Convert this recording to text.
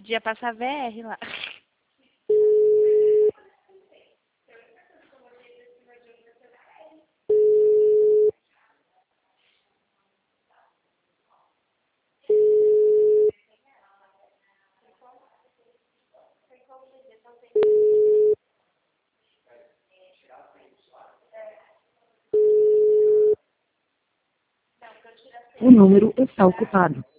Podia passar VR lá. O número está ocupado.